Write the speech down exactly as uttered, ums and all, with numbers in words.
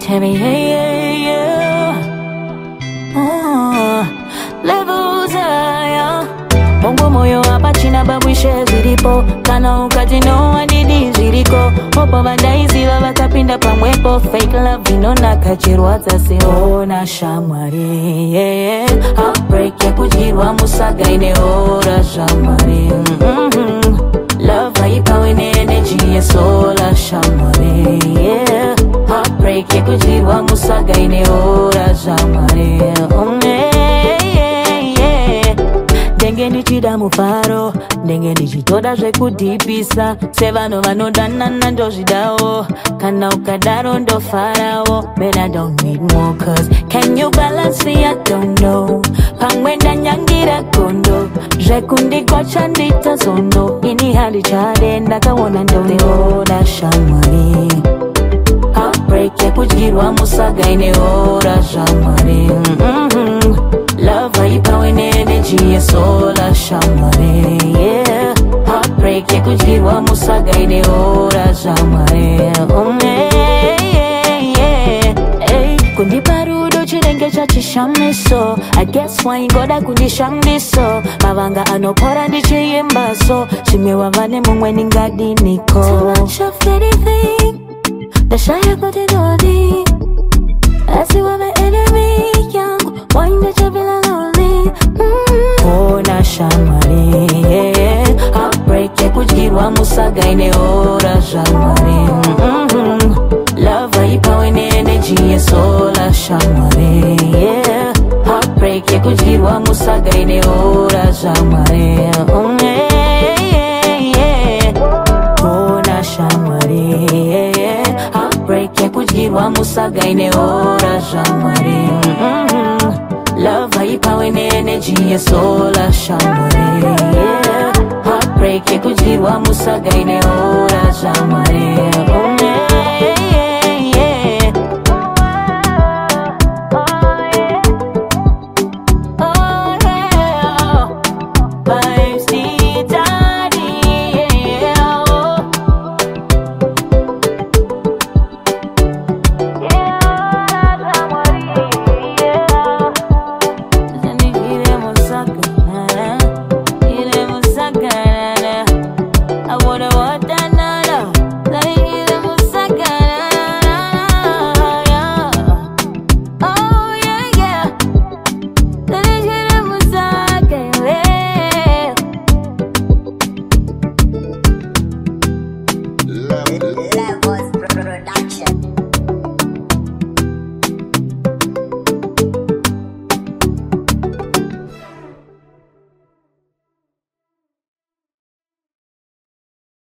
Tell me, yeah, yeah, yeah. Oh, levels higher. Bongo moyo hapa china babwishe zilipo. Kana ukati no adidi ziliko. Hopo badaizi baba kapinda pamwepo. Fake love inona kachirwa tasiona shamari, yeah. Heartbreak ya kujirwa musaga ineora shamari, mm-hmm. Love haipa wene energy ya sola shamari, yeah. Heartbreak ya kujirwa musaga ineora shamari, oh, yeah, yeah, yeah. Denge ni chida mufaro, denge ni chitoda zwe kudipisa. Sevano vano dana na njojidao, kana ukadaro ndo farao. But I don't need more cause can you balance me? I don't know. Pangwenda nyangira kondo, jekundi kocha ndita zondo. Ini hali chade ndaka wona ndone oda shamari. Heartbreak ya kujirwa musaga ine ora shamari, mm-hmm. Love haipa wene energy ya sola shamari, yeah. Heartbreak ya kujirwa musaga ine ora shamari, oh, yeah, yeah, yeah. Hey, kundi parudo chirenge cha chishamiso. I guess why goda kundi shambiso. Mavanga anopora ndi chiyembaso. Shimewa vane mumwe ningadi niko. Too much of anything. The shaya kote dodi. I see what my enemy young. Wine that you feel lonely, mm-hmm. Oh na shamari, yeah. Heartbreak ya kujirwa musaga ine ora shamari, mm-hmm. Love haipa wene energy ya sola shamari, yeah. Heartbreak ya kujirwa musaga ine ora shamari, oh, yeah, yeah, yeah. Oh na shamari, yeah. Heartbreak ya kujirwa musaga ine ora shamari, mm-hmm. Love haipa wene energy ya sola shamari, yeah. Heartbreak ya kujirwa musaga ine ora